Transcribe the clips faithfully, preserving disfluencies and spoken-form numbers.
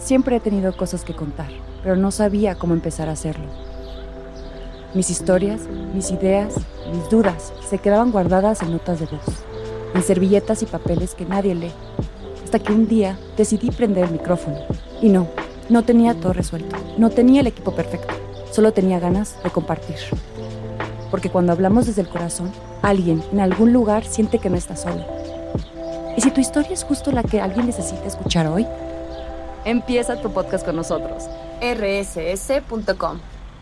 Siempre he tenido cosas que contar, pero no sabía cómo empezar a hacerlo. Mis historias, mis ideas, mis dudas se quedaban guardadas en notas de voz, en servilletas y papeles que nadie lee, hasta que un día decidí prender el micrófono. Y no, no tenía todo resuelto, no tenía el equipo perfecto, solo tenía ganas de compartir. Porque cuando hablamos desde el corazón, alguien en algún lugar siente que no está solo. ¿Y si tu historia es justo la que alguien necesita escuchar hoy? Empieza tu podcast con nosotros. erre ese ese punto com.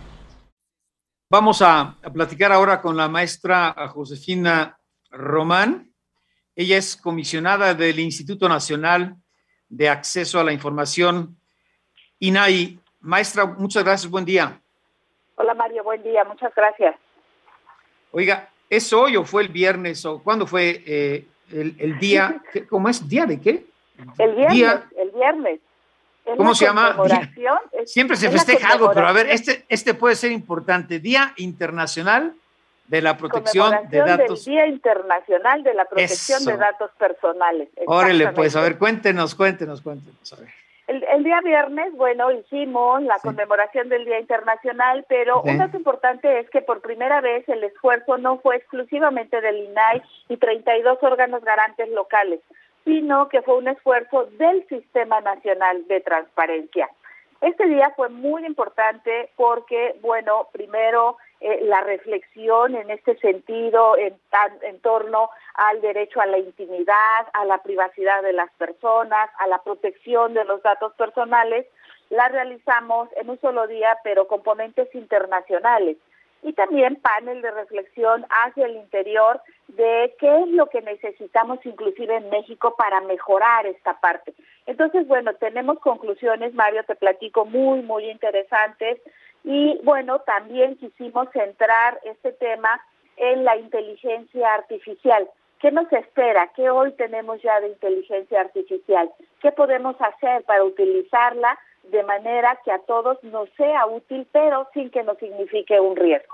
Vamos a, a platicar ahora con la maestra Josefina Román. Ella es comisionada del Instituto Nacional de Acceso a la Información, I N A I. Maestra, muchas gracias, buen día. Hola Mario, buen día, muchas gracias. Oiga, ¿es hoy o fue el viernes o cuándo fue eh, el, el día? ¿Cómo es? ¿Día de qué? El viernes, día, el viernes. Es ¿Cómo se llama? Es, Siempre se festeja algo, pero a ver, este, este puede ser importante. Día Internacional de la Protección de Datos. Del Día Internacional de la Protección Eso. de Datos Personales. Órale, pues, a ver, cuéntenos, cuéntenos, cuéntenos, a ver. El, el día viernes, bueno, hicimos la sí. conmemoración del Día Internacional, pero sí. un dato importante es que por primera vez el esfuerzo no fue exclusivamente del I N A I y treinta y dos órganos garantes locales, sino que fue un esfuerzo del Sistema Nacional de Transparencia. Este día fue muy importante porque, bueno, primero eh, la reflexión en este sentido en, en torno al derecho a la intimidad, a la privacidad de las personas, a la protección de los datos personales, la realizamos en un solo día, pero con ponentes internacionales. Y también panel de reflexión hacia el interior de qué es lo que necesitamos inclusive en México para mejorar esta parte. Entonces, bueno, tenemos conclusiones, Mario, te platico, muy, muy interesantes. Y bueno, también quisimos centrar este tema en la inteligencia artificial. ¿Qué nos espera? ¿Qué hoy tenemos ya de inteligencia artificial? ¿Qué podemos hacer para utilizarla de manera que a todos nos sea útil, pero sin que nos signifique un riesgo?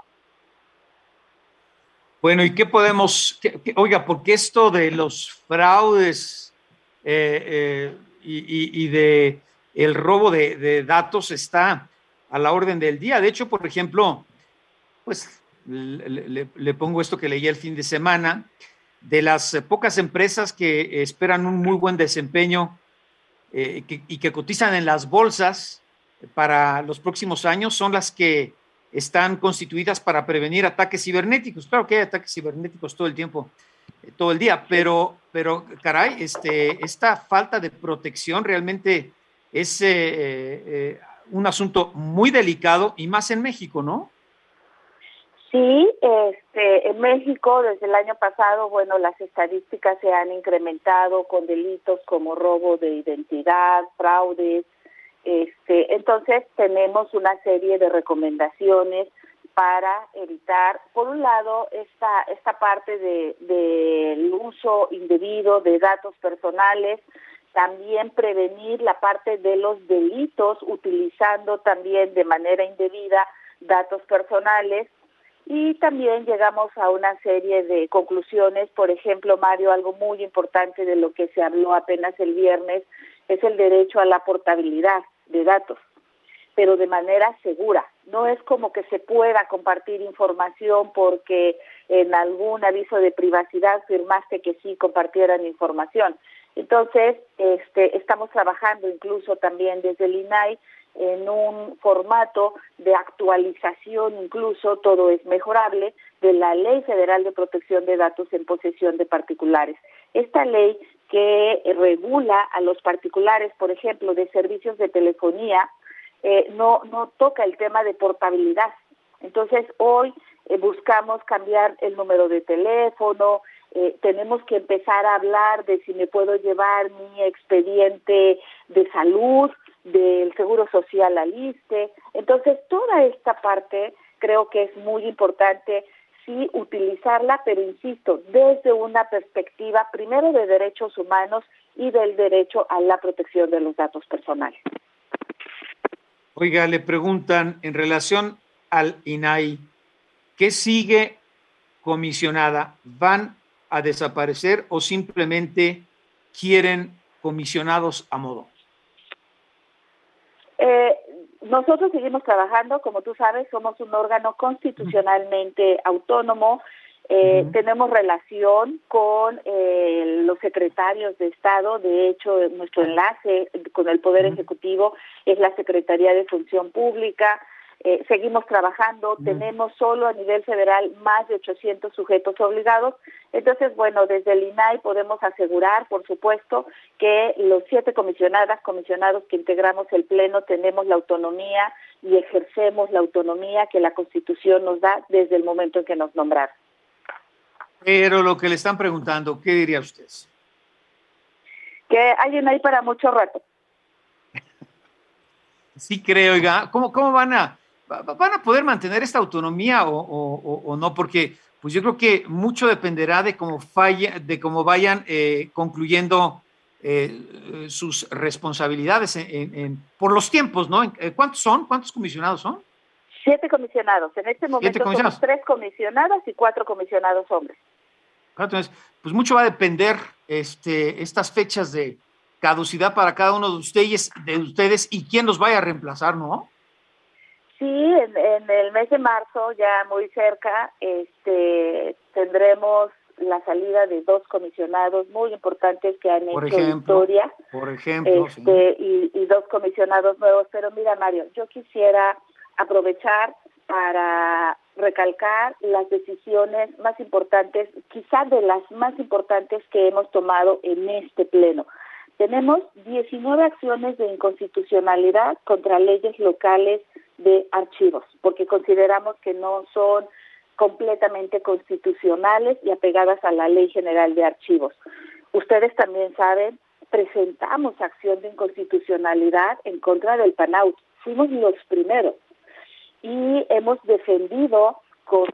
Bueno, ¿y qué podemos, qué, qué, oiga, porque esto de los fraudes eh, eh, y, y, y de el robo de, de datos está a la orden del día? De hecho, por ejemplo, pues le, le, le pongo esto que leí el fin de semana, de las pocas empresas que esperan un muy buen desempeño eh, que, y que cotizan en las bolsas para los próximos años, son las que están constituidas para prevenir ataques cibernéticos. Claro que hay ataques cibernéticos todo el tiempo, eh, todo el día, pero, pero caray, este, esta falta de protección realmente es eh, eh, un asunto muy delicado y más en México, ¿no? Sí, este, en México desde el año pasado, bueno, las estadísticas se han incrementado con delitos como robo de identidad, fraudes. Este, entonces tenemos una serie de recomendaciones para evitar, por un lado, esta esta parte de del uso indebido de datos personales, también prevenir la parte de los delitos utilizando también de manera indebida datos personales. Y también llegamos a una serie de conclusiones, por ejemplo, Mario, algo muy importante de lo que se habló apenas el viernes es el derecho a la portabilidad de datos, pero de manera segura. No es como que se pueda compartir información porque en algún aviso de privacidad firmaste que sí compartieran información. Entonces, este, estamos trabajando incluso también desde el I N A I en un formato de actualización, incluso todo es mejorable, de la Ley Federal de Protección de Datos en posesión de particulares. Esta ley que regula a los particulares, por ejemplo, de servicios de telefonía, eh, no, no toca el tema de portabilidad. Entonces, hoy eh, buscamos cambiar el número de teléfono, eh, tenemos que empezar a hablar de si me puedo llevar mi expediente de salud, del Seguro Social al I S S S T E. Entonces, toda esta parte creo que es muy importante, sí, utilizarla, pero insisto, desde una perspectiva primero de derechos humanos y del derecho a la protección de los datos personales. Oiga, le preguntan en relación al I N A I, ¿qué sigue, comisionada? ¿Van a desaparecer o simplemente quieren comisionados a modo? nosotros seguimos trabajando, como tú sabes, somos un órgano constitucionalmente autónomo. Eh, uh-huh. Tenemos relación con eh, los secretarios de Estado. De hecho, nuestro enlace con el Poder uh-huh. Ejecutivo es la Secretaría de Función Pública. Eh, seguimos trabajando, uh-huh. tenemos solo a nivel federal más de ochocientos sujetos obligados. Entonces, bueno, desde el I N A I podemos asegurar, por supuesto, que los siete comisionadas, comisionados que integramos el Pleno tenemos la autonomía y ejercemos la autonomía que la Constitución nos da desde el momento en que nos nombraron. Pero lo que le están preguntando, ¿qué diría usted? Que hay ahí para mucho rato. Sí creo, oiga, ¿cómo, cómo van a van a poder mantener esta autonomía o, o, o no? Porque pues yo creo que mucho dependerá de cómo falla, de cómo vayan eh, concluyendo eh, sus responsabilidades en, en, en, por los tiempos, ¿no? ¿Cuántos son? ¿Cuántos comisionados son? Siete comisionados. En este momento somos tres comisionadas y cuatro comisionados hombres. Entonces, pues mucho va a depender este, estas fechas de caducidad para cada uno de ustedes, de ustedes y quién los vaya a reemplazar, ¿no? Sí, en, en el mes de marzo, ya muy cerca, este, tendremos la salida de dos comisionados muy importantes que han por hecho ejemplo, historia. Por ejemplo, este, sí. y, y dos comisionados nuevos. Pero mira, Mario, yo quisiera aprovechar para recalcar las decisiones más importantes, quizá de las más importantes que hemos tomado en este pleno. Tenemos diecinueve acciones de inconstitucionalidad contra leyes locales de archivos, porque consideramos que no son completamente constitucionales y apegadas a la Ley General de Archivos. Ustedes también saben, presentamos acción de inconstitucionalidad en contra del PANAUT. Fuimos los primeros y hemos defendido con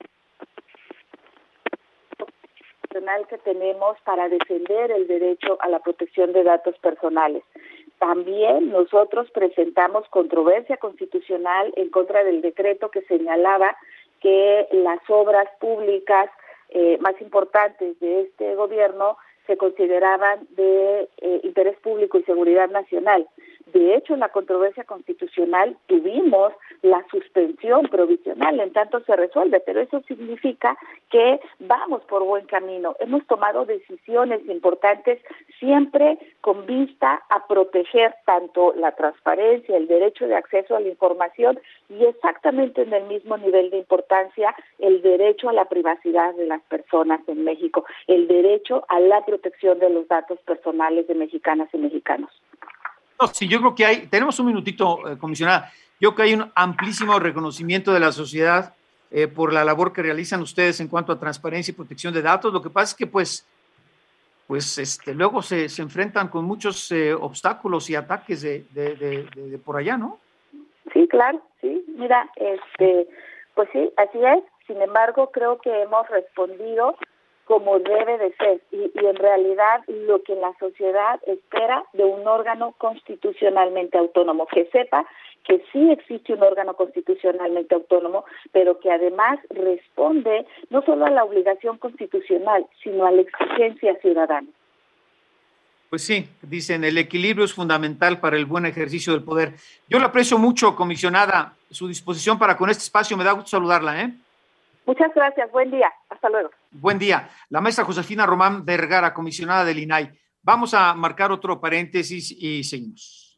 que tenemos para defender el derecho a la protección de datos personales. También nosotros presentamos controversia constitucional en contra del decreto que señalaba que las obras públicas eh, más importantes de este gobierno se consideraban de eh, interés público y seguridad nacional. De hecho, en la controversia constitucional tuvimos la suspensión provisional, en tanto se resuelve, pero eso significa que vamos por buen camino. Hemos tomado decisiones importantes siempre con vista a proteger tanto la transparencia, el derecho de acceso a la información y exactamente en el mismo nivel de importancia el derecho a la privacidad de las personas en México, el derecho a la protección de los datos personales de mexicanas y mexicanos. No, sí, yo creo que hay, tenemos un minutito, eh, comisionada, yo creo que hay un amplísimo reconocimiento de la sociedad eh, por la labor que realizan ustedes en cuanto a transparencia y protección de datos. Lo que pasa es que pues, pues este, luego se, se enfrentan con muchos eh, obstáculos y ataques de, de, de, de, de por allá, ¿no? Sí, claro, sí, mira, este, pues sí, así es. Sin embargo, creo que hemos respondido como debe de ser y, y en realidad lo que la sociedad espera de un órgano constitucionalmente autónomo, que sepa que sí existe un órgano constitucionalmente autónomo, pero que además responde no solo a la obligación constitucional, sino a la exigencia ciudadana. Pues sí, dicen, el equilibrio es fundamental para el buen ejercicio del poder. Yo le aprecio mucho, comisionada, su disposición para con este espacio. Me da gusto saludarla, ¿eh? Muchas gracias. Buen día. Hasta luego. Buen día. La maestra Josefina Román Vergara, comisionada del I N A I. Vamos a marcar otro paréntesis y seguimos.